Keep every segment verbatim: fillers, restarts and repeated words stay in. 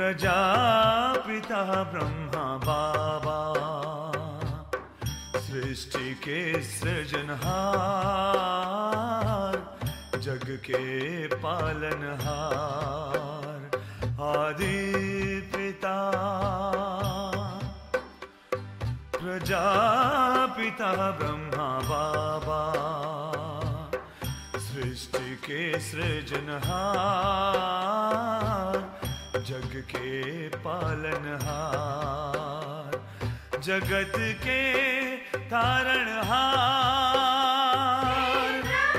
प्रजापिता ब्रह्मा बाबा, सृष्टि के सृजनहार, जग के पालनहार, आदि पिता। प्रजापिता ब्रह्मा बाबा, सृष्टि के सृजनहार, जग के पालनहार, जगत के तारणहार।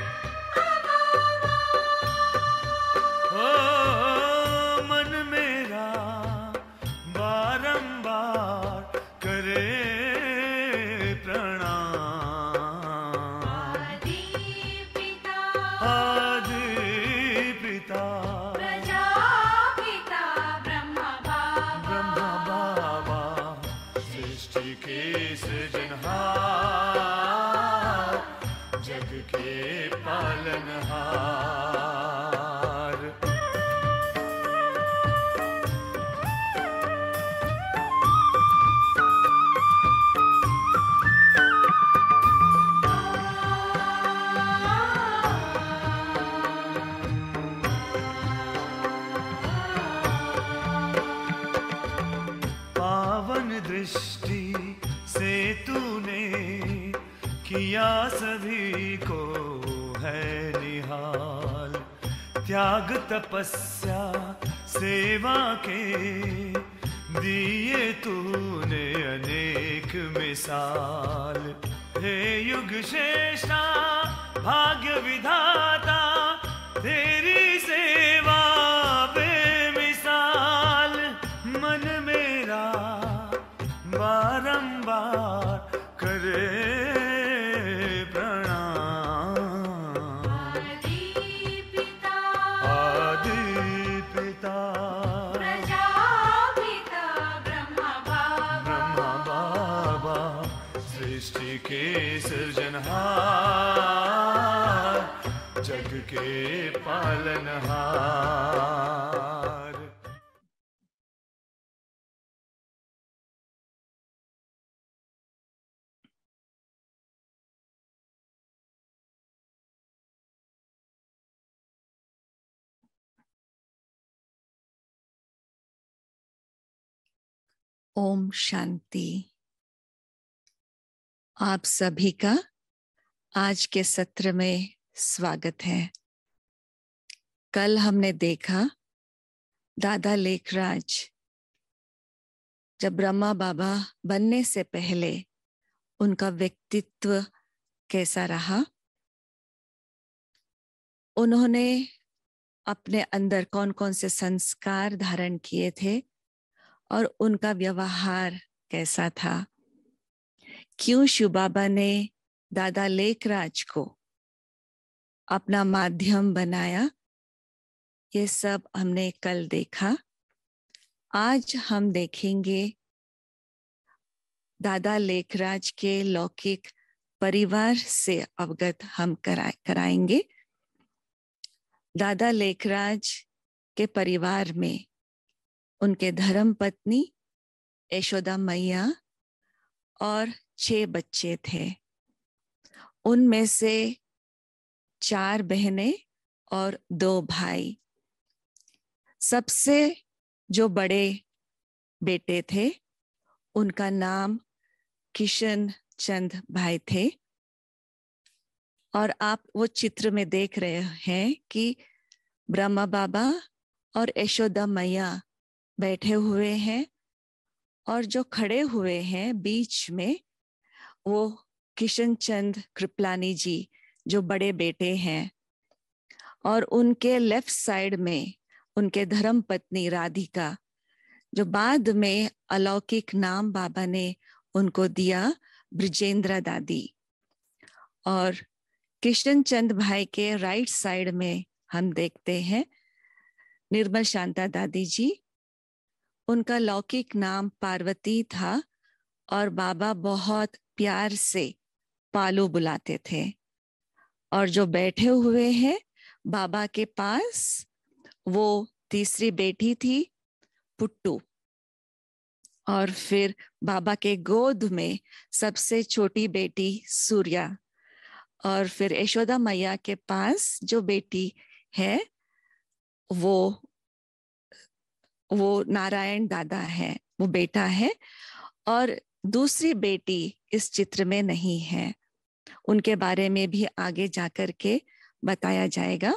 ओ मन मेरा बारंबार करे प्रणाम। आदि पिता, आदि पिता, प्रजापिता ब्रह्मा बाबा, ब्रह्मा बाबा, सृष्टि के सृजनहार, जग के पालनहार। पावन दृष्टि से तूने किया सभी को है निहाल, त्याग तपस्या सेवा के दिए तूने अनेक मिसाल। हे युग श्रेष्ठा भाग्य विधाता, तेरी सेवा बेमिसाल, मन मेरा बारंबार करे प्रणाम। आदि पिता, आदि पिता, प्रजापिता ब्रह्मा बाबा, ब्रह्मा बाबा, सृष्टि के सृजनहार, जग के पालनहार। ओम शांति। आप सभी का आज के सत्र में स्वागत है। कल हमने देखा दादा लेखराज जब ब्रह्मा बाबा बनने से पहले उनका व्यक्तित्व कैसा रहा, उन्होंने अपने अंदर कौन कौन से संस्कार धारण किए थे और उनका व्यवहार कैसा था, क्यों शिव बाबा ने दादा लेखराज को अपना माध्यम बनाया, ये सब हमने कल देखा। आज हम देखेंगे दादा लेखराज के लौकिक परिवार से अवगत हम करा, कराएंगे। दादा लेखराज के परिवार में उनके धर्म पत्नी यशोदा मैया और छह बच्चे थे। उनमें से चार बहनें और दो भाई। सबसे जो बड़े बेटे थे उनका नाम किशन चंद भाई थे। और आप वो चित्र में देख रहे हैं कि ब्रह्मा बाबा और यशोदा मैया बैठे हुए हैं और जो खड़े हुए हैं बीच में वो किशन चंद कृपलानी जी जो बड़े बेटे हैं, और उनके लेफ्ट साइड में उनके धर्म पत्नी राधिका जो बाद में अलौकिक नाम बाबा ने उनको दिया ब्रिजेंद्र दादी। और किशन चंद भाई के राइट साइड में हम देखते हैं निर्मल शांता दादी जी। उनका लौकिक नाम पार्वती था और बाबा बहुत प्यार से पालू बुलाते थे। और जो बैठे हुए हैं बाबा के पास वो तीसरी बेटी थी पुट्टू, और फिर बाबा के गोद में सबसे छोटी बेटी सूर्या, और फिर यशोदा मैया के पास जो बेटी है वो वो नारायण दादा है, वो बेटा है, और दूसरी बेटी इस चित्र में नहीं है। उनके बारे में भी आगे जाकर के बताया जाएगा।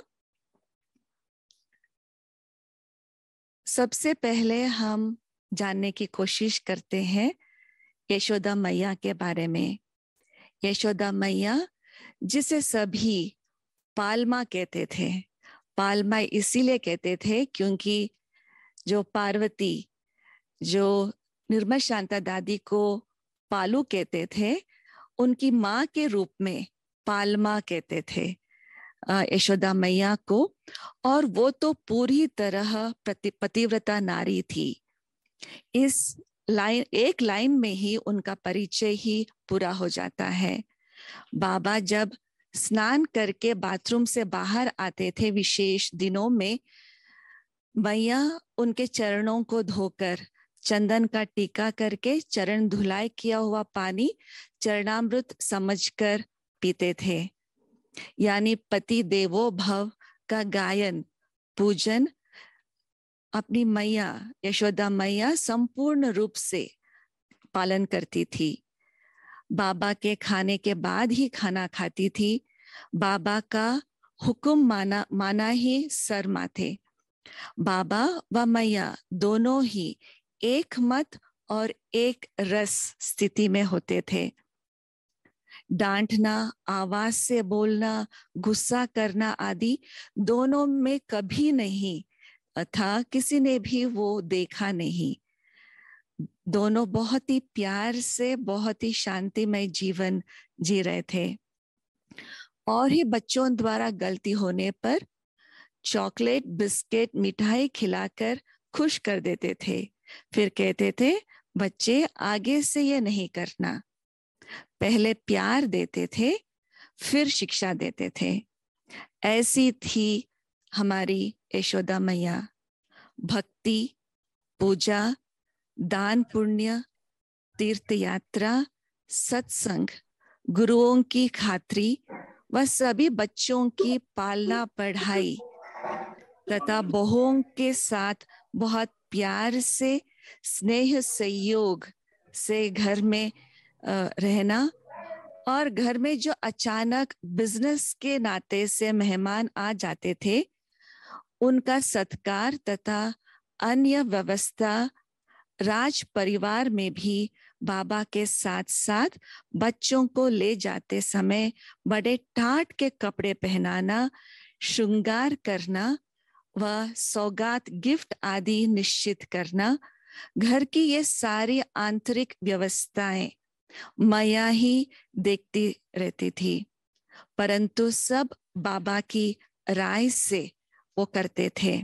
सबसे पहले हम जानने की कोशिश करते हैं यशोदा मैया के बारे में। यशोदा मैया, जिसे सभी पालमा कहते थे, पालमा इसीलिए कहते थे क्योंकि जो पार्वती, जो निर्मल शांता दादी को पालू कहते थे, उनकी माँ के रूप में पालमा कहते थे यशोदा मैया को। और वो तो पूरी तरह पतिव्रता नारी थी। इस लाइन, एक लाइन में ही उनका परिचय ही पूरा हो जाता है। बाबा जब स्नान करके बाथरूम से बाहर आते थे विशेष दिनों में, मैया उनके चरणों को धोकर चंदन का टीका करके चरण धुलाई किया हुआ पानी चरणामृत समझकर पीते थे। यानी पति देवो भव का गायन, पूजन अपनी मैया यशोदा मैया संपूर्ण रूप से पालन करती थी। बाबा के खाने के बाद ही खाना खाती थी। बाबा का हुक्म माना माना ही सर माथे। बाबा व मैया दोनों ही एक मत और एक रस स्थिति में होते थे। डांटना, आवाज से बोलना, गुस्सा करना आदि दोनों में कभी नहीं था, किसी ने भी वो देखा नहीं। दोनों बहुत ही प्यार से, बहुत ही शांतिमय जीवन जी रहे थे। और ही बच्चों द्वारा गलती होने पर चॉकलेट, बिस्किट, मिठाई खिलाकर खुश कर देते थे। फिर कहते थे बच्चे आगे से ये नहीं करना। पहले प्यार देते थे, फिर शिक्षा देते थे। ऐसी थी हमारी यशोदा मैया। भक्ति, पूजा, दान पुण्य, तीर्थ यात्रा, सत्संग, गुरुओं की खातरी व सभी बच्चों की पालना पढ़ाई तथा बहुओं के साथ बहुत प्यार से, स्नेह सहयोग से घर में रहना, और घर में जो अचानक बिजनेस के नाते से मेहमान आ जाते थे उनका सत्कार तथा अन्य व्यवस्था। राज परिवार में भी बाबा के साथ साथ बच्चों को ले जाते समय बड़े टाट के कपड़े पहनाना, श्रृंगार करना व सौगात, गिफ्ट आदि निश्चित करना, घर की ये सारी आंतरिक व्यवस्थाएं मैया ही देखती रहती थी। परंतु सब बाबा की राय से वो करते थे।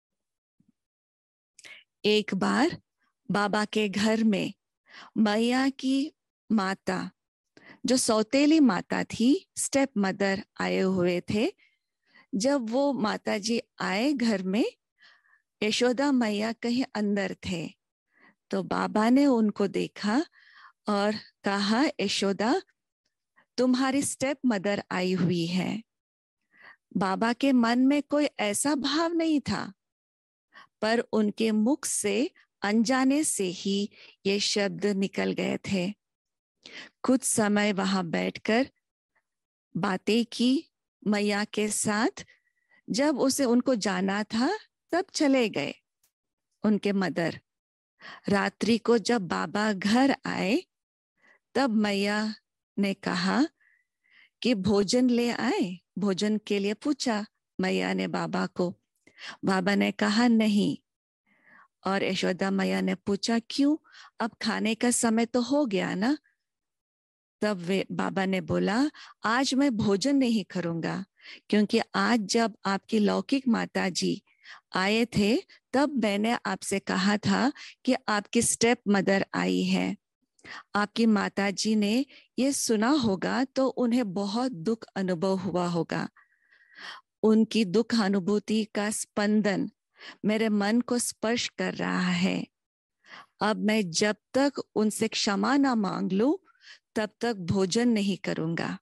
एक बार बाबा के घर में मैया की माता, जो सौतेली माता थी, स्टेप मदर आए हुए थे। जब वो माता जी आए घर में, यशोदा मैया कहीं अंदर थे, तो बाबा ने उनको देखा और कहा यशोदा तुम्हारी स्टेप मदर आई हुई है। बाबा के मन में कोई ऐसा भाव नहीं था, पर उनके मुख से अनजाने से ही ये शब्द निकल गए थे। कुछ समय वहां बैठकर बातें की मैया के साथ। जब उसे उनको जाना था तब चले गए उनके मदर। रात्रि को जब बाबा घर आए तब मैया ने कहा कि भोजन ले आए। भोजन के लिए पूछा मैया ने बाबा को। बाबा ने कहा नहीं। और यशोदा मैया ने पूछा क्यों, अब खाने का समय तो हो गया ना। तब वे बाबा ने बोला आज मैं भोजन नहीं करूंगा, क्योंकि आज जब आपकी लौकिक माता जी आए थे तब मैंने आपसे कहा था कि आपकी स्टेप मदर आई है। आपकी माता जी ने ये सुना होगा तो उन्हें बहुत दुख अनुभव हुआ होगा। उनकी दुख अनुभूति का स्पंदन मेरे मन को स्पर्श कर रहा है। अब मैं जब तक उनसे क्षमा ना मांग लूं तब तक भोजन नहीं करूंगा।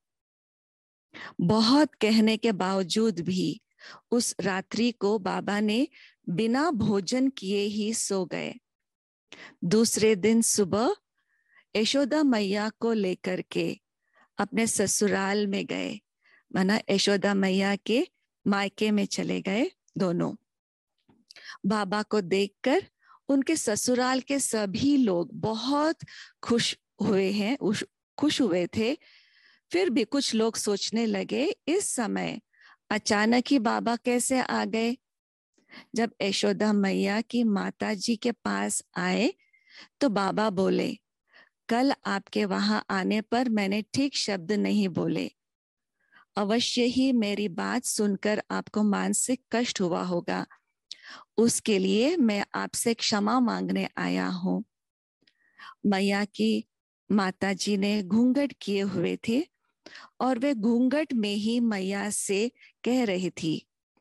बहुत कहने के बावजूद भी उस रात्रि को बाबा ने बिना भोजन किए ही सो गए। दूसरे दिन सुबह यशोदा मैया को लेकर के अपने ससुराल में गए, माना यशोदा मैया के मायके में चले गए दोनों। बाबा को देखकर उनके ससुराल के सभी लोग बहुत खुश हुए हैं, खुश हुए थे। फिर भी कुछ लोग सोचने लगे, इस समय अचानक ही बाबा कैसे आ गए? जब यशोदा मैया की माता जी के पास आए तो बाबा बोले, कल आपके वहां आने पर मैंने ठीक शब्द नहीं बोले। अवश्य ही मेरी बात सुनकर आपको मानसिक कष्ट हुआ होगा, उसके लिए मैं आपसे क्षमा मांगने आया हूं। मैया की माता जी ने घूंघट किए हुए थे और वे घूंघट में ही मैया से कह रही थी,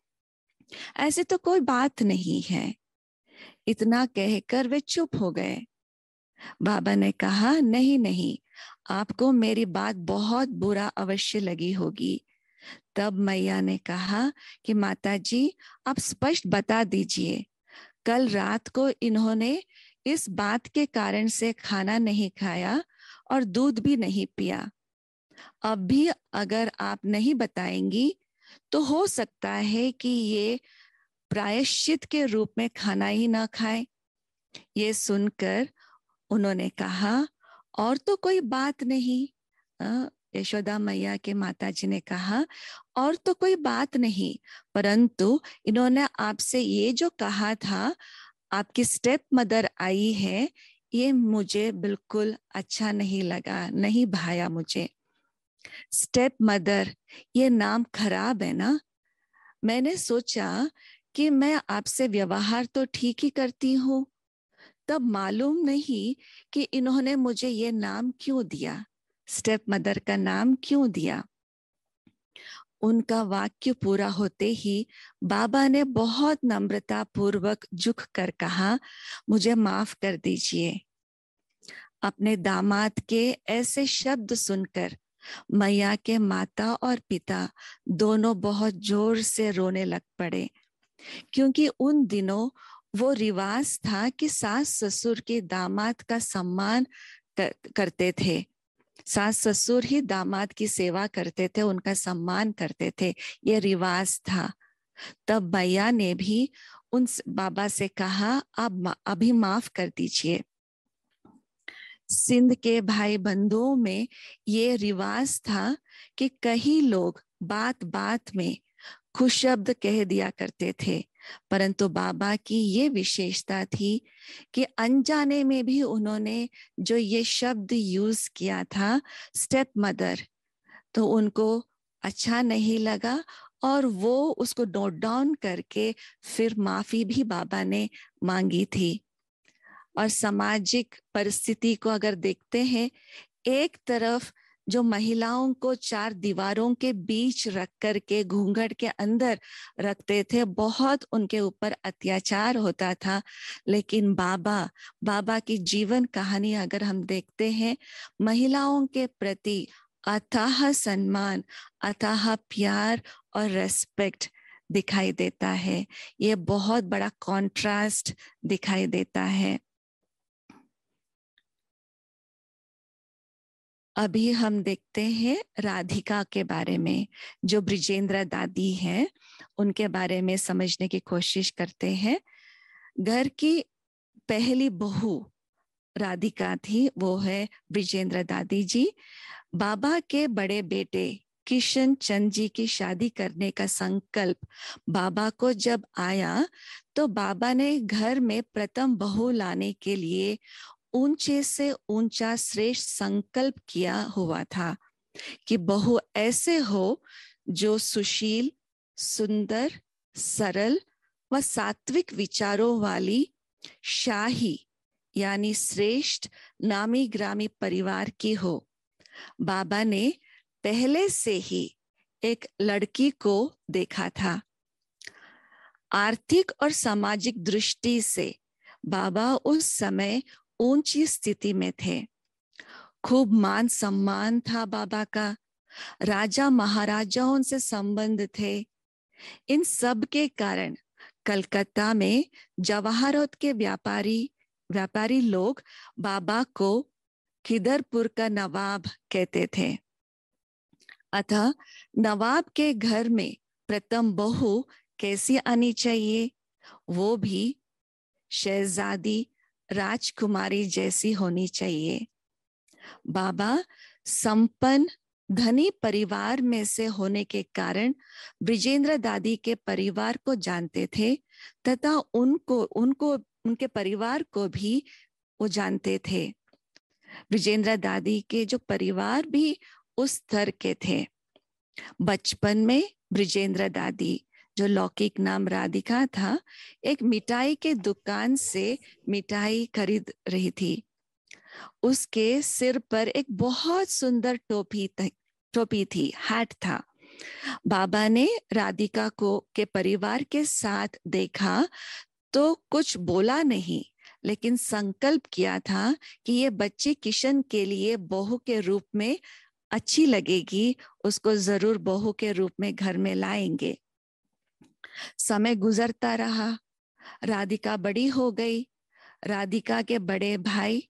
ऐसे तो कोई बात नहीं है। इतना कहकर वे चुप हो गए। बाबा ने कहा, नहीं नहीं, आपको मेरी बात बहुत बुरा अवश्य लगी होगी। तब मैया ने कहा कि माता जी, आप स्पष्ट बता दीजिए, कल रात को इन्होंने इस बात के कारण से खाना नहीं खाया और दूध भी नहीं पिया। अब भी अगर आप नहीं बताएंगी तो हो सकता है कि ये प्रायश्चित के रूप में खाना ही ना खाए। ये सुनकर उन्होंने कहा, और तो कोई बात नहीं। यशोदा मैया के माता जी ने कहा, और तो कोई बात नहीं, परंतु इन्होंने आपसे ये जो कहा था, आपकी स्टेप मदर आई है, ये मुझे बिल्कुल अच्छा नहीं लगा, नहीं भाया मुझे। स्टेप मदर, ये नाम खराब है ना। मैंने सोचा कि मैं आपसे व्यवहार तो ठीक ही करती हूँ, तब मालूम नहीं कि इन्होंने मुझे ये नाम क्यों दिया, स्टेप मदर का नाम क्यों दिया। उनका वाक्य पूरा होते ही बाबा ने बहुत नम्रता पूर्वक झुक कर कहा, मुझे माफ कर दीजिए। अपने दामाद के ऐसे शब्द सुनकर मैया के माता और पिता दोनों बहुत जोर से रोने लग पड़े, क्योंकि उन दिनों वो रिवाज था कि सास ससुर के दामाद का सम्मान कर, करते थे। सास ससुर ही दामाद की सेवा करते थे, उनका सम्मान करते थे, ये रिवाज था। तब मैया ने भी उन बाबा से कहा, आप अभी माफ कर दीजिए। सिंध के भाई बंधुओं में ये रिवाज था कि कई लोग बात बात में खुश शब्द कह दिया करते थे, परंतु बाबा की ये विशेषता थी कि अनजाने में भी उन्होंने जो ये शब्द यूज किया था, स्टेप मदर, तो उनको अच्छा नहीं लगा और वो उसको नोट डाउन करके फिर माफी भी बाबा ने मांगी थी। और सामाजिक परिस्थिति को अगर देखते हैं, एक तरफ जो महिलाओं को चार दीवारों के बीच रख करके घूंघट के अंदर रखते थे, बहुत उनके ऊपर अत्याचार होता था, लेकिन बाबा बाबा की जीवन कहानी अगर हम देखते हैं, महिलाओं के प्रति अथाह सम्मान, अथाह प्यार और रेस्पेक्ट दिखाई देता है। ये बहुत बड़ा कॉन्ट्रास्ट दिखाई देता है। अभी हम देखते हैं राधिका के बारे में, जो ब्रिजेंद्र दादी हैं, उनके बारे में समझने की कोशिश करते हैं। घर की पहली बहू राधिका थी, वो है ब्रिजेंद्र दादी जी। बाबा के बड़े बेटे किशन चंद जी की शादी करने का संकल्प बाबा को जब आया, तो बाबा ने घर में प्रथम बहू लाने के लिए ऊंचे से ऊंचा श्रेष्ठ संकल्प किया हुआ था कि बहू ऐसे हो जो सुशील, सुंदर, सरल व सात्विक विचारों वाली, शाही यानी श्रेष्ठ नामी ग्रामी परिवार की हो। बाबा ने पहले से ही एक लड़की को देखा था। आर्थिक और सामाजिक दृष्टि से बाबा उस समय ऊंची स्थिति में थे। खूब मान सम्मान था बाबा का, राजा महाराजाओं से संबंध थे। इन सब के कारण कलकत्ता में जवाहरत के व्यापारी व्यापारी लोग बाबा को खिदरपुर का नवाब कहते थे। अतः नवाब के घर में प्रथम बहू कैसी आनी चाहिए, वो भी शहजादी राजकुमारी जैसी होनी चाहिए। बाबा संपन्न धनी परिवार में से होने के कारण ब्रिजेंद्र दादी के परिवार को जानते थे तथा उनको उनको उनके परिवार को भी वो जानते थे। ब्रिजेंद्र दादी के जो परिवार भी उस स्तर के थे। बचपन में ब्रिजेंद्र दादी, जो लौकिक नाम राधिका था, एक मिठाई के दुकान से मिठाई खरीद रही थी। उसके सिर पर एक बहुत सुंदर टोपी टोपी थी, हैट था। बाबा ने राधिका को के परिवार के साथ देखा तो कुछ बोला नहीं, लेकिन संकल्प किया था कि ये बच्ची किशन के लिए बहू के रूप में अच्छी लगेगी, उसको जरूर बहू के रूप में घर में लाएंगे। समय गुजरता रहा, राधिका बड़ी हो गई। राधिका के बड़े भाई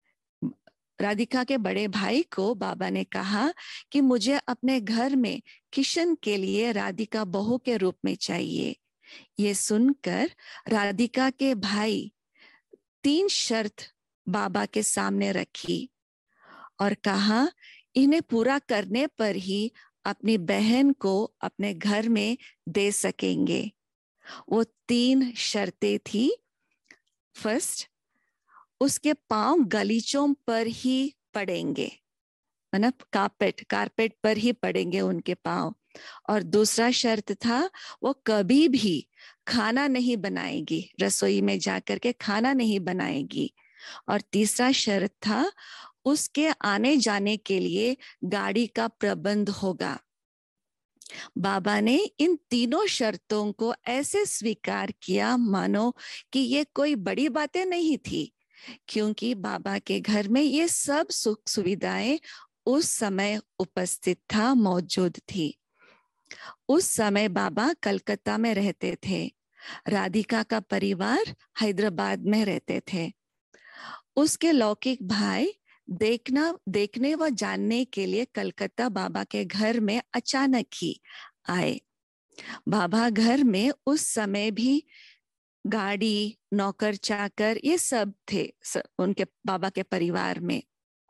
राधिका के बड़े भाई को बाबा ने कहा कि मुझे अपने घर में किशन के लिए राधिका बहू के रूप में चाहिए। ये सुनकर राधिका के भाई तीन शर्त बाबा के सामने रखी और कहा, इन्हें पूरा करने पर ही अपनी बहन को अपने घर में दे सकेंगे। वो तीन शर्तें थी। फर्स्ट, उसके पांव गलीचों पर ही पड़ेंगे, मतलब कारपेट कारपेट पर ही पड़ेंगे उनके पांव। और दूसरा शर्त था, वो कभी भी खाना नहीं बनाएगी, रसोई में जाकर के खाना नहीं बनाएगी। और तीसरा शर्त था, उसके आने जाने के लिए गाड़ी का प्रबंध होगा। बाबा ने इन तीनों शर्तों को ऐसे स्वीकार किया मानो कि ये कोई बड़ी बातें नहीं थी, क्योंकि बाबा के घर में ये सब सुख सुविधाएं उस समय उपस्थित था, मौजूद थी। उस समय बाबा कलकत्ता में रहते थे, राधिका का परिवार हैदराबाद में रहते थे। उसके लौकिक भाई देखना देखने व जानने के लिए कलकत्ता बाबा के घर में अचानक ही आए। बाबा घर में उस समय भी गाड़ी, नौकर चाकर ये सब थे उनके बाबा के परिवार में,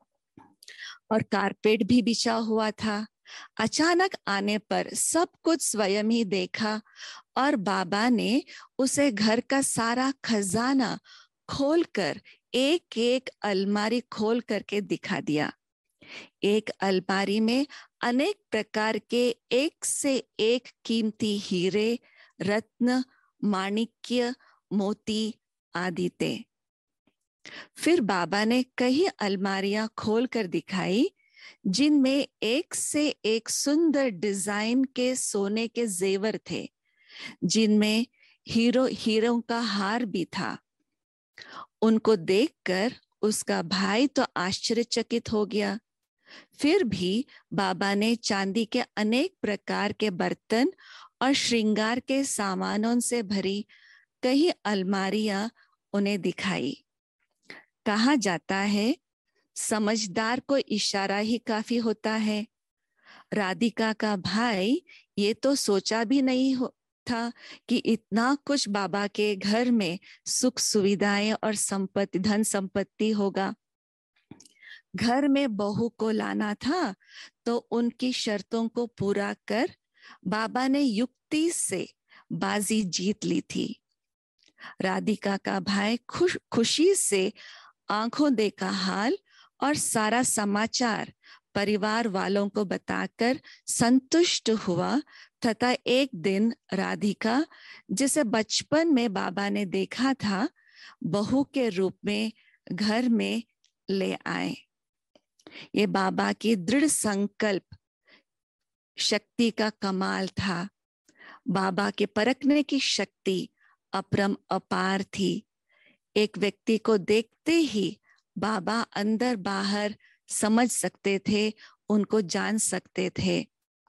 और कारपेट भी बिछा हुआ था। अचानक आने पर सब कुछ स्वयं ही देखा और बाबा ने उसे घर का सारा खजाना खोलकर एक एक अलमारी खोल करके दिखा दिया। एक अलमारी में अनेक प्रकार के एक से एक कीमती हीरे, रत्न, माणिक्य, मोती आदि थे। फिर बाबा ने कई अलमारियां खोल कर दिखाई, जिनमें एक से एक सुंदर डिजाइन के सोने के जेवर थे, जिनमें हीरो हीरों का हार भी था। उनको देखकर उसका भाई तो आश्चर्यचकित हो गया। फिर भी बाबा ने चांदी के अनेक प्रकार के बर्तन और श्रृंगार के सामानों से भरी कई अलमारियां उन्हें दिखाई। कहा जाता है, समझदार को इशारा ही काफी होता है। राधिका का भाई ये तो सोचा भी नहीं हो था कि इतना कुछ बाबा के घर में सुख सुविधाएं और संपत्ति, धन संपत्ति होगा। घर में बहू को लाना था तो उनकी शर्तों को पूरा कर बाबा ने युक्ति से बाजी जीत ली थी। राधिका का भाई खुश खुशी से आंखों देखा हाल और सारा समाचार परिवार वालों को बताकर संतुष्ट हुआ तथा एक दिन राधिका, जिसे बचपन में बाबा ने देखा था, बहू के रूप में घर में ले आए। ये बाबा की दृढ़ संकल्प शक्ति का कमाल था। बाबा के परखने की शक्ति अपरम अपार थी। एक व्यक्ति को देखते ही बाबा अंदर बाहर समझ सकते थे, उनको जान सकते थे।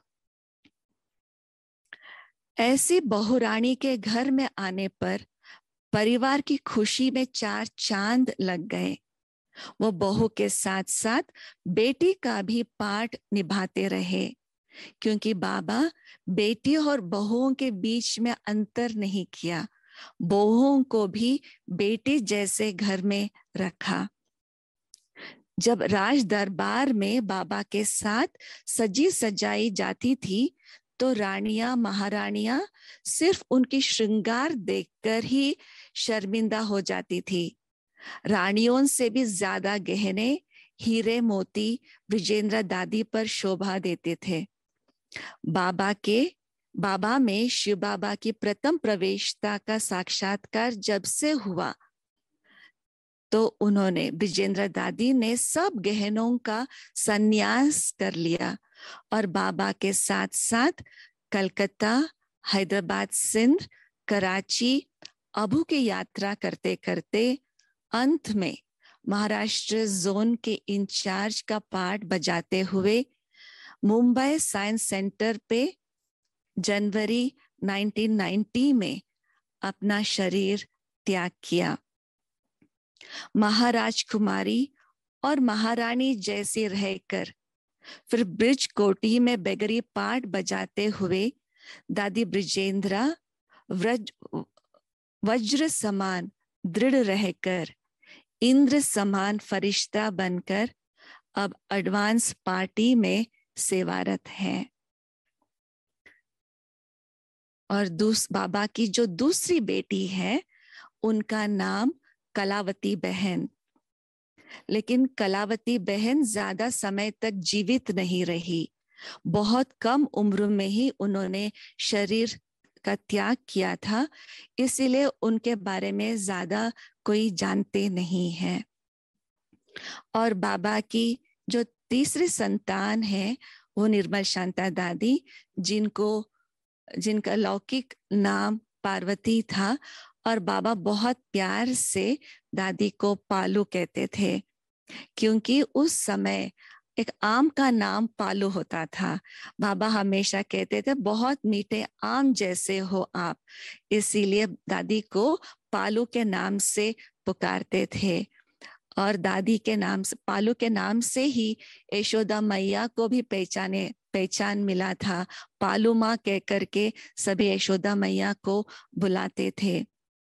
ऐसी बहुरानी के घर में आने पर परिवार की खुशी में चार चांद लग गए। वो बहू के साथ साथ बेटी का भी पाठ निभाते रहे, क्योंकि बाबा बेटी और बहुओं के बीच में अंतर नहीं किया, बहुओं को भी बेटी जैसे घर में रखा। जब राज दरबार में बाबा के साथ सजी सजाई जाती थी तो रानियां महारानियां सिर्फ उनकी श्रृंगार देखकर ही शर्मिंदा हो जाती थी। रानियों से भी ज्यादा गहने, हीरे मोती ब्रिजेंद्र दादी पर शोभा देते थे। बाबा के बाबा में शिव बाबा की प्रथम प्रवेशता का साक्षात्कार जब से हुआ तो उन्होंने ब्रिजेंद्र दादी ने सब गहनों का संन्यास कर लिया और बाबा के साथ साथ कलकत्ता, हैदराबाद, सिंध, कराची, अबू की यात्रा करते करते अंत में महाराष्ट्र जोन के इंचार्ज का पाठ बजाते हुए मुंबई साइंस सेंटर पे जनवरी उन्नीस सौ नब्बे में अपना शरीर त्याग किया। महाराज कुमारी और महारानी जैसे रहकर फिर ब्रिज कोठी में बेगरी पाठ बजाते हुए दादी ब्रिजेंद्रा व्रज वज्र समान दृढ़ रहकर इंद्र समान फरिश्ता बनकर अब एडवांस पार्टी में सेवारत है। और दूस बाबा की जो दूसरी बेटी है उनका नाम कलावती बहन, लेकिन कलावती बहन ज्यादा समय तक जीवित नहीं रही। बहुत कम उम्र में ही उन्होंने शरीर का त्याग किया था, इसीलिए उनके बारे में ज्यादा कोई जानते नहीं है। और बाबा की जो तीसरी संतान है वो निर्मल शांता दादी, जिनको जिनका लौकिक नाम पार्वती था और बाबा बहुत प्यार से दादी को पालू कहते थे, क्योंकि उस समय एक आम का नाम पालू होता था। बाबा हमेशा कहते थे बहुत मीठे आम जैसे हो आप, इसीलिए दादी को पालू के नाम से पुकारते थे। और दादी के नाम से, पालू के नाम से ही यशोदा मैया को भी पहचाने पहचान मिला था। पालू माँ कह करके सभी यशोदा मैया को बुलाते थे।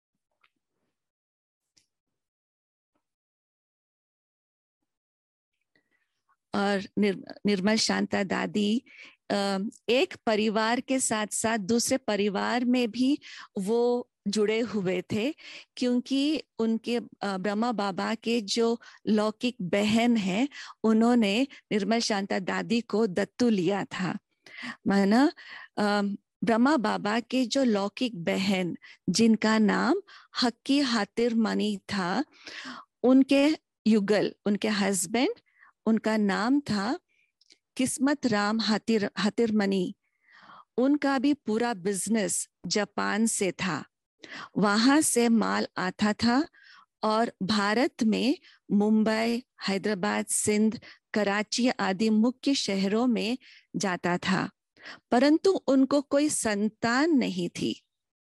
और निर, निर्मल शांता दादी एक परिवार के साथ साथ दूसरे परिवार में भी वो जुड़े हुए थे, क्योंकि उनके ब्रह्मा बाबा के जो लौकिक बहन है उन्होंने निर्मल शांता दादी को दत्तू लिया था। माना ब्रह्मा बाबा के जो लौकिक बहन जिनका नाम हक्की हातिर मनी था, उनके युगल उनके हस्बैंड, उनका नाम था किस्मत राम हातिर हातिरमनी। उनका भी पूरा बिजनेस जापान से था, वहां से माल आता था और भारत में मुंबई, हैदराबाद, सिंध, कराची आदि मुख्य शहरों में जाता था, परंतु उनको कोई संतान नहीं थी।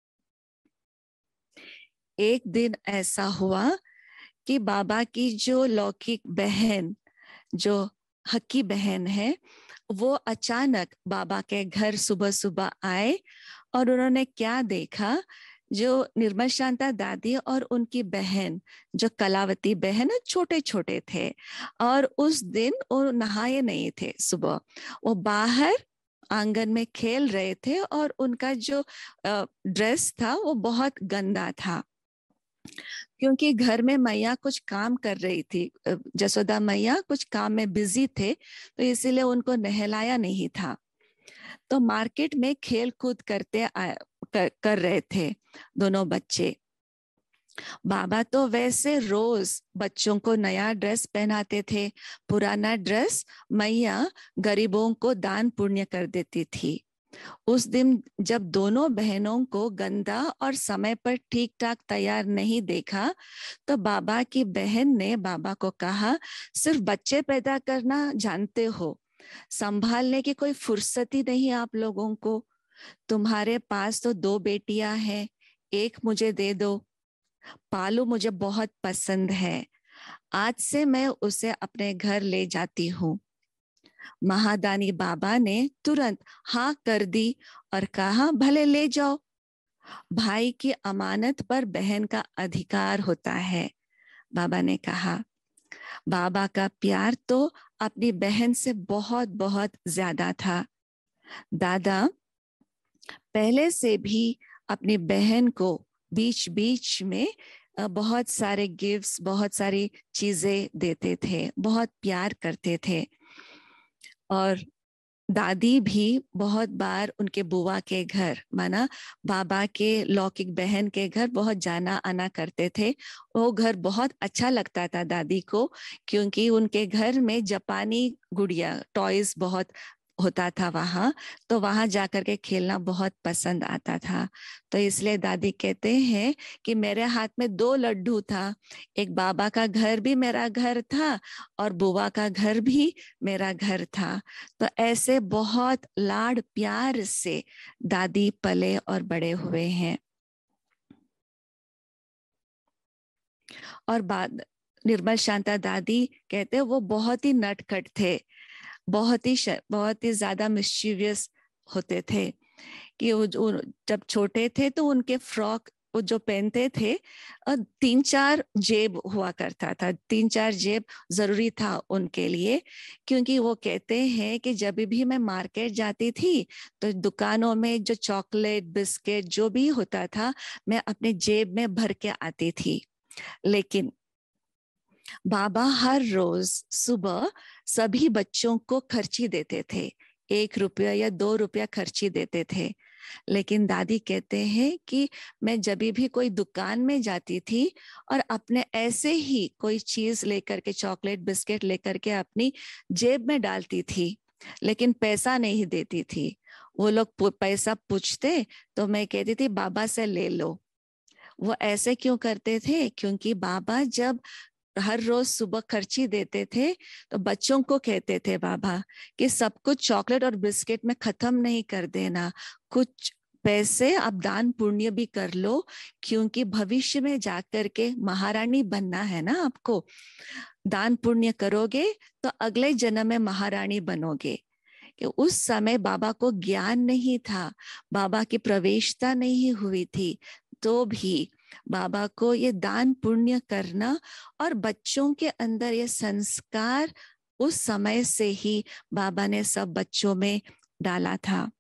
एक दिन ऐसा हुआ कि बाबा की जो लौकिक बहन, जो हक्की बहन है, वो अचानक बाबा के घर सुबह सुबह आए और उन्होंने क्या देखा, जो निर्मल शांता दादी और उनकी बहन जो कलावती बहन छोटे छोटे थे और उस दिन वो नहाए नहीं थे। सुबह वो बाहर आंगन में खेल रहे थे और उनका जो ड्रेस था वो बहुत गंदा था, क्योंकि घर में मैया कुछ काम कर रही थी, जसोदा मैया कुछ काम में बिजी थे, तो इसीलिए उनको नहलाया नहीं था। तो मार्केट में खेल कूद करते आ, कर, कर रहे थे दोनों बच्चे। बाबा तो वैसे रोज बच्चों को नया ड्रेस पहनाते थे, पुराना ड्रेस मैया गरीबों को दान पुण्य कर देती थी। उस दिन जब दोनों बहनों को गंदा और समय पर ठीक ठाक तैयार नहीं देखा तो बाबा की बहन ने बाबा को कहा, सिर्फ बच्चे पैदा करना जानते हो, संभालने की कोई फुर्सत ही नहीं आप लोगों को। तुम्हारे पास तो दो बेटियां हैं, एक मुझे दे दो। पालू मुझे बहुत पसंद है, आज से मैं उसे अपने घर ले जाती हूँ। महादानी बाबा ने तुरंत हाँ कर दी और कहा, भले ले जाओ, भाई की अमानत पर बहन का अधिकार होता है। बाबा ने कहा। बाबा का प्यार तो अपनी बहन से बहुत बहुत ज्यादा था। दादा पहले से भी अपनी बहन को बीच बीच में बहुत सारे गिफ्ट्स, बहुत सारी चीजें देते थे, बहुत प्यार करते थे। और दादी भी बहुत बार उनके बुआ के घर, माना बाबा के लौकिक बहन के घर बहुत जाना आना करते थे। वो घर बहुत अच्छा लगता था दादी को, क्योंकि उनके घर में जापानी गुड़िया टॉयज बहुत होता था वहाँ, तो वहाँ जाकर के खेलना बहुत पसंद आता था। तो इसलिए दादी कहते हैं कि मेरे हाथ में दो लड्डू था, एक बाबा का घर भी मेरा घर था और बुआ का घर भी मेरा घर था। तो ऐसे बहुत लाड प्यार से दादी पले और बड़े हुए हैं। और बाद निर्मल शांता दादी कहते वो बहुत ही नटखट थे, बहुत ही बहुत ही ज्यादा मिस्चीवियस होते थे कि वो जब छोटे थे तो उनके फ्रॉक वो जो पहनते थे तीन चार जेब हुआ करता था, तीन चार जेब जरूरी था उनके लिए, क्योंकि वो कहते हैं कि जब भी मैं मार्केट जाती थी तो दुकानों में जो चॉकलेट बिस्किट जो भी होता था मैं अपने जेब में भर के आती थी। लेकिन बाबा हर रोज सुबह सभी बच्चों को खर्ची देते थे, एक रुपया या दो रुपया खर्ची देते थे। लेकिन दादी कहते हैं कि मैं जब भी कोई दुकान में जाती थी और अपने ऐसे ही कोई चीज लेकर के, चॉकलेट बिस्किट लेकर के अपनी जेब में डालती थी, लेकिन पैसा नहीं देती थी। वो लोग पैसा पूछते तो मैं कहती थी बाबा से ले लो। वो ऐसे क्यों करते थे? क्योंकि बाबा जब हर रोज सुबह खर्ची देते थे तो बच्चों को कहते थे बाबा कि सब कुछ चॉकलेट और बिस्किट में खत्म नहीं कर देना, कुछ पैसे आप दान पुण्य भी कर लो, क्योंकि भविष्य में जाकर के महारानी बनना है ना आपको। दान पुण्य करोगे तो अगले जन्म में महारानी बनोगे। कि उस समय बाबा को ज्ञान नहीं था, बाबा की प्रवेशता नहीं हुई थी, तो भी बाबा को ये दान पुण्य करना और बच्चों के अंदर ये संस्कार उस समय से ही बाबा ने सब बच्चों में डाला था।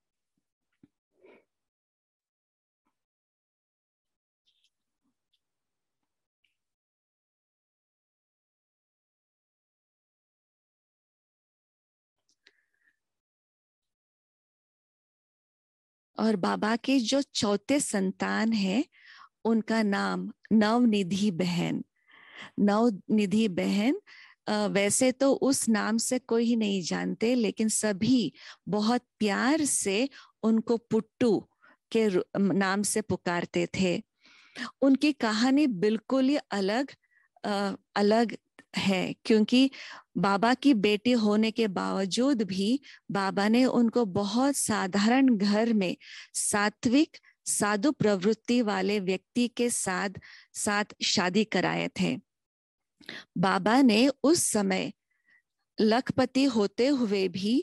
और बाबा के जो चौथे संतान है उनका नाम नवनिधि बहन। नवनिधि बहन वैसे तो उस नाम से कोई ही नहीं जानते, लेकिन सभी बहुत प्यार से उनको पुट्टू के नाम से पुकारते थे। उनकी कहानी बिल्कुल ही अलग आ, अलग है, क्योंकि बाबा की बेटी होने के बावजूद भी बाबा ने उनको बहुत साधारण घर में सात्विक साधु प्रवृत्ति वाले व्यक्ति के साथ साथ शादी कराए थे। बाबा ने उस समय लखपति होते हुए भी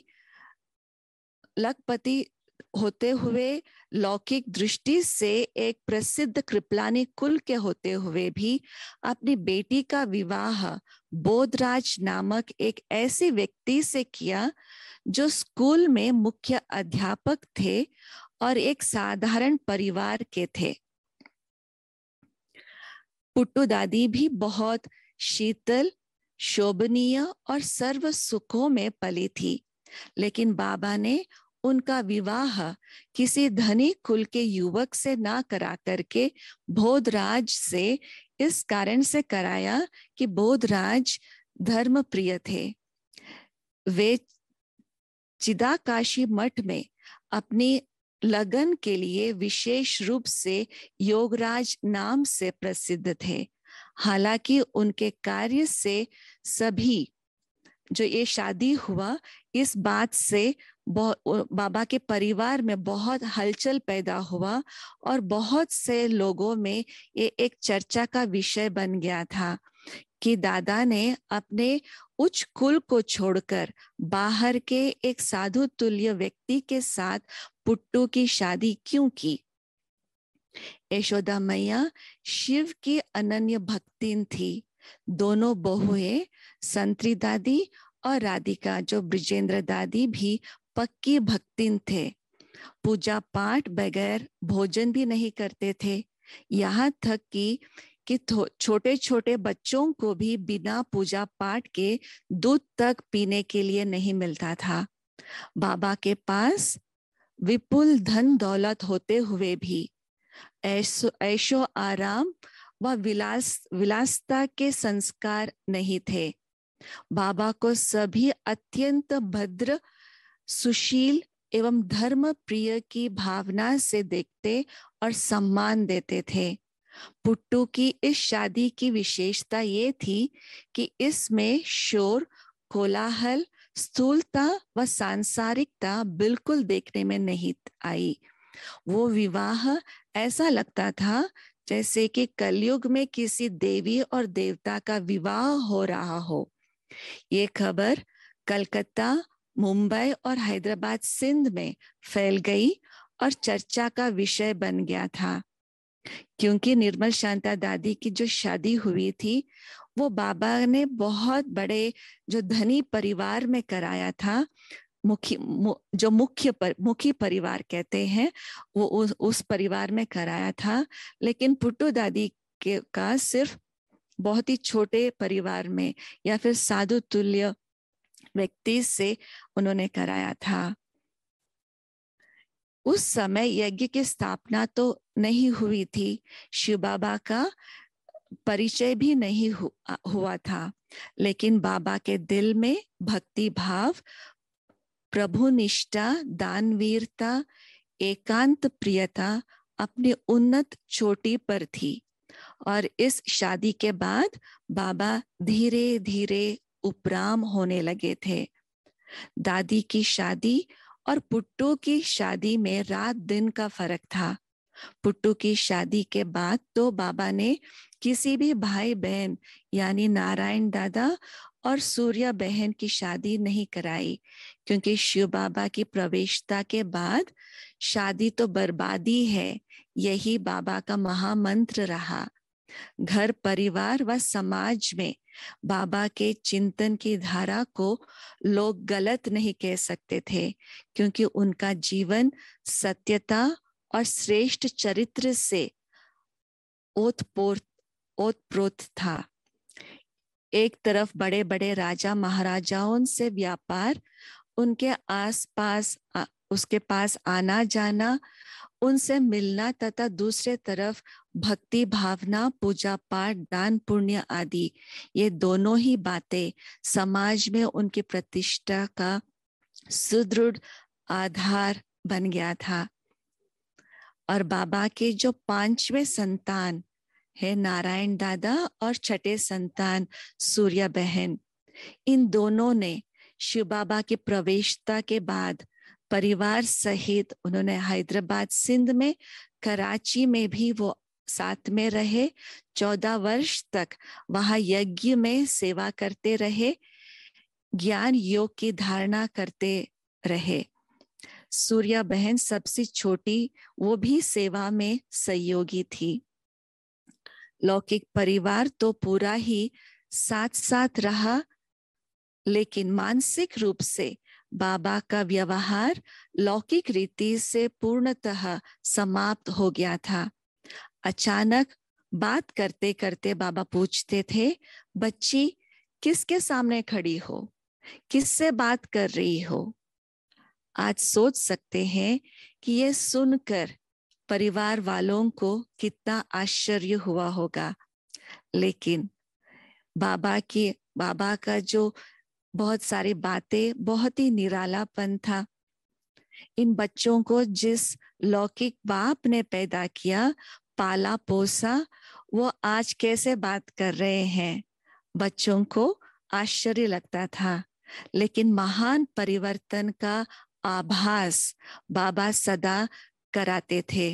लखपति होते हुए लौकिक दृष्टि से एक प्रसिद्ध कृपलानी कुल के होते हुए भी अपनी बेटी का विवाह बोधराज नामक एक ऐसे व्यक्ति से किया जो स्कूल में मुख्य अध्यापक थे और एक साधारण परिवार के थे। पुट्टू दादी भी बहुत शीतल, शोभनीय और सर्व सुखों में पली थी, लेकिन बाबा ने उनका विवाह किसी धनी कुल के युवक से ना करा करके बोधराज से इस कारण से कराया कि बोधराज धर्म प्रिय थे। वे चिदाकाशी मठ में अपनी लगन के लिए विशेष रूप से योगराज नाम से प्रसिद्ध थे। हालांकि उनके कार्य से सभी जो ये शादी हुआ, इस बात से बाबा के परिवार में बहुत हलचल पैदा हुआ और बहुत से लोगों में ये एक चर्चा का विषय बन गया था कि दादा ने अपने उच्च कुल को छोड़कर बाहर के एक साधु तुल्य व्यक्ति के साथ पुट्टू की शादी क्यों की। यशोदा मैया शिव की अनन्य भक्तिन थी। दोनों बहुएं संतरी दादी और राधिका जो ब्रिजेंद्र दादी भी पक्की भक्तिन थे। पूजा पाठ बगैर भोजन भी नहीं करते थे। यहाँ तक कि कि छोटे छोटे बच्चों को भी बिना पूजा पाठ के दूध तक पीने के लिए नहीं मिलता था। बाबा के पास विपुल धन दौलत होते हुए भी ऐशो ऐशो आराम व विलास विलासता के संस्कार नहीं थे। बाबा को सभी अत्यंत भद्र, सुशील एवं धर्म प्रिय की भावना से देखते और सम्मान देते थे। पुट्टू की इस शादी की विशेषता ये थी कि इसमें शोर, कोलाहल, स्थूलता व सांसारिकता बिल्कुल देखने में नहीं आई। वो विवाह ऐसा लगता था जैसे कि कलयुग में किसी देवी और देवता का विवाह हो रहा हो। ये खबर कलकत्ता, मुंबई और हैदराबाद, सिंध में फैल गई और चर्चा का विषय बन गया था। क्योंकि निर्मल शांता दादी की जो शादी हुई थी वो बाबा ने बहुत बड़े जो धनी परिवार में कराया था। मुखी जो मुख्य पर, मुखी परिवार कहते हैं, वो उस, उस परिवार में कराया था। लेकिन पुट्टू दादी के का सिर्फ बहुत ही छोटे परिवार में या फिर साधु तुल्य व्यक्ति से उन्होंने कराया था। उस समय यज्ञ की स्थापना तो नहीं हुई थी, शिव बाबा का परिचय भी नहीं हु, हुआ था। लेकिन बाबा के दिल में भक्ति भाव, प्रभु निष्ठा, दानवीरता, एकांत प्रियता अपनी उन्नत चोटी पर थी। और इस शादी के बाद बाबा धीरे धीरे उपराम होने लगे थे। दादी की शादी और पुट्टू की शादी में रात दिन का फर्क था। पुट्टू की शादी के बाद तो बाबा ने किसी भी भाई बहन यानी नारायण दादा और सूर्या बहन की शादी नहीं कराई, क्योंकि शिव बाबा की प्रवेशता के बाद शादी तो बर्बादी है, यही बाबा का महामंत्र रहा। घर परिवार व समाज में बाबा के चिंतन की धारा को लोग गलत नहीं कह सकते थे, क्योंकि उनका जीवन सत्यता और श्रेष्ठ चरित्र से ओतप्रोत ओतप्रोत था। एक तरफ बड़े बड़े राजा महाराजाओं से व्यापार, उनके आसपास उसके पास आना जाना, उनसे मिलना, तथा दूसरे तरफ भक्ति भावना, पूजा पाठ, दान पुण्य आदि, ये दोनों ही बातें समाज में उनकी प्रतिष्ठा का सुदृढ़ आधार बन गया था। और बाबा के जो पांचवें संतान है नारायण दादा और छठे संतान सूर्या बहन, इन दोनों ने शिव बाबा की प्रवेशता के बाद परिवार सहित उन्होंने हैदराबाद, सिंध में, कराची में भी वो साथ में रहे। चौदह वर्ष तक वहां यज्ञ में सेवा करते रहे, ज्ञान योग की धारणा करते रहे। सूर्या बहन सबसे छोटी, वो भी सेवा में सहयोगी थी। लौकिक परिवार तो पूरा ही साथ साथ रहा, लेकिन मानसिक रूप से बाबा का व्यवहार लौकिक रीति से पूर्णतः समाप्त हो गया था। अचानक बात करते करते बाबा पूछते थे, बच्ची किसके सामने खड़ी हो, किससे बात कर रही हो? आज सोच सकते हैं कि यह सुनकर परिवार वालों को कितना आश्चर्य हुआ होगा। लेकिन बाबा की बाबा का जो बहुत सारी बातें, बहुत ही निरालापन था। इन बच्चों को जिस लौकिक बाप ने पैदा किया, पाला पोसा, वो आज कैसे बात कर रहे हैं। बच्चों को आश्चर्य लगता था, लेकिन महान परिवर्तन का आभास बाबा सदा कराते थे।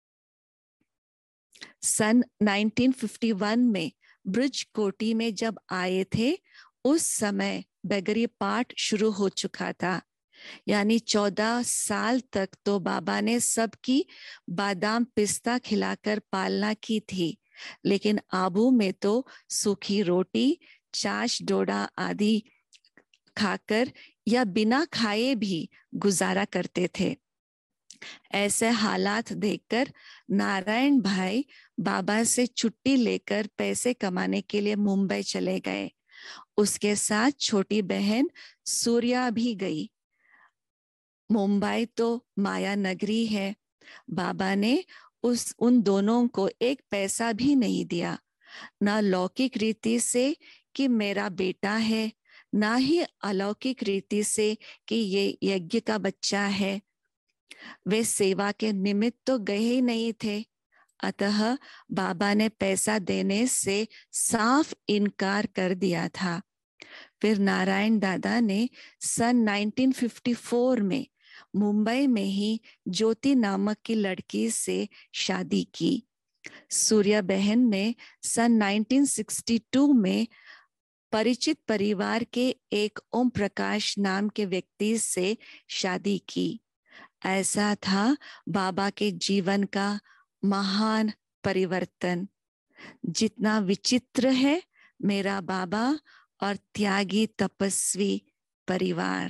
सन उन्नीस सौ इक्यावन में ब्रिज कोटी में जब आए थे, उस समय बेगरी पाठ शुरू हो चुका था। यानी चौदह साल तक तो बाबा ने सबकी बादाम पिस्ता खिलाकर पालना की थी, लेकिन आबू में तो सूखी रोटी, चाश डोडा आदि खाकर या बिना खाए भी गुजारा करते थे। ऐसे हालात देखकर नारायण भाई बाबा से छुट्टी लेकर पैसे कमाने के लिए मुंबई चले गए। उसके साथ छोटी बहन सूर्या भी गई। मुंबई तो माया नगरी है। बाबा ने उस उन दोनों को एक पैसा भी नहीं दिया, ना लौकिक रीति से कि मेरा बेटा है, ना ही अलौकिक रीति से कि ये यज्ञ का बच्चा है। वे सेवा के निमित्त तो गए ही नहीं थे, अतः बाबा ने पैसा देने से साफ इनकार कर दिया था। फिर नारायण दादा ने सन उन्नीस सौ चौवन में मुंबई में ही ज्योति नामक की लड़की से शादी की। सूर्या बहन ने सन उन्नीस सौ बासठ में परिचित परिवार के एक ओम प्रकाश नाम के व्यक्ति से शादी की। ऐसा था बाबा के जीवन का महान परिवर्तन। जितना विचित्र है मेरा बाबा और त्यागी तपस्वी परिवार।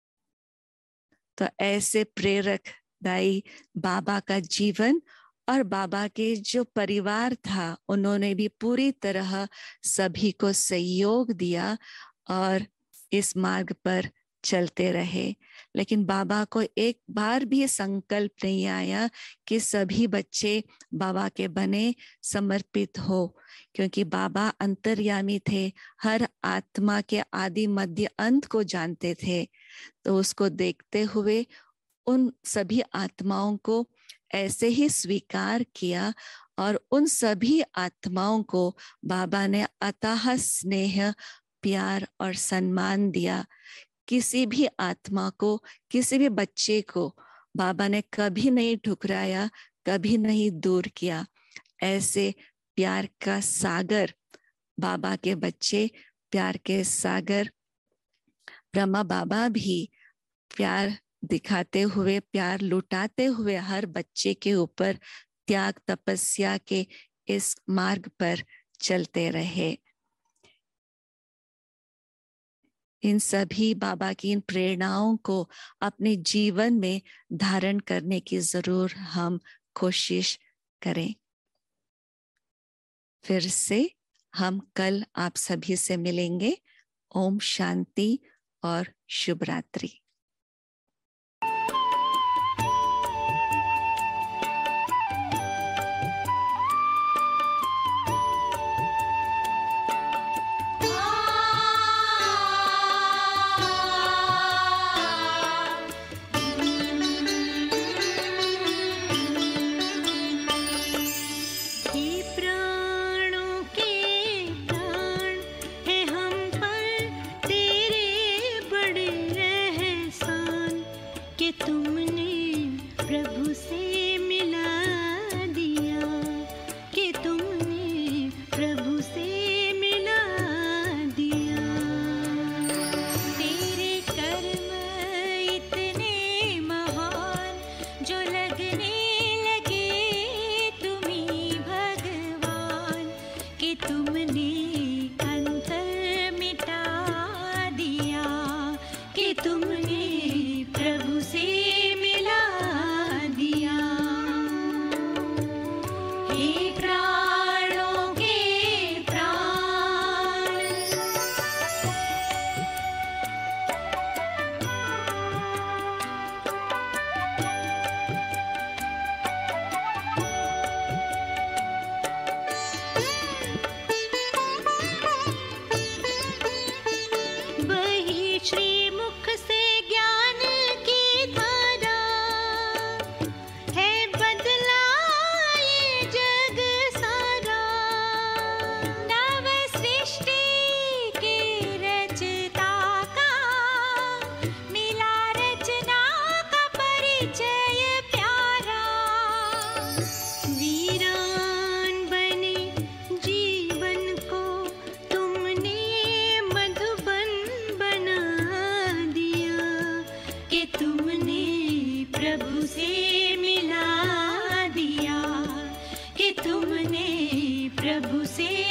तो ऐसे प्रेरक दाई बाबा का जीवन और बाबा के जो परिवार था, उन्होंने भी पूरी तरह सभी को सहयोग दिया और इस मार्ग पर चलते रहे। लेकिन बाबा को एक बार भी संकल्प नहीं आया कि सभी बच्चे बाबा के बने, समर्पित हो, क्योंकि बाबा अंतर्यामी थे, हर आत्मा के आदि मध्य अंत को जानते थे। तो उसको देखते हुए उन सभी आत्माओं को ऐसे ही स्वीकार किया और उन सभी आत्माओं को बाबा ने अथाह स्नेह, प्यार और सम्मान दिया। किसी भी आत्मा को, किसी भी बच्चे को बाबा ने कभी नहीं ठुकराया, कभी नहीं दूर किया। ऐसे प्यार का सागर बाबा के बच्चे, प्यार के सागर ब्रह्मा बाबा भी प्यार दिखाते हुए, प्यार लुटाते हुए हर बच्चे के ऊपर त्याग तपस्या के इस मार्ग पर चलते रहे। इन सभी बाबा की इन प्रेरणाओं को अपने जीवन में धारण करने की जरूर हम कोशिश करें। फिर से हम कल आप सभी से मिलेंगे। ओम शांति और शुभ रात्रि। उसी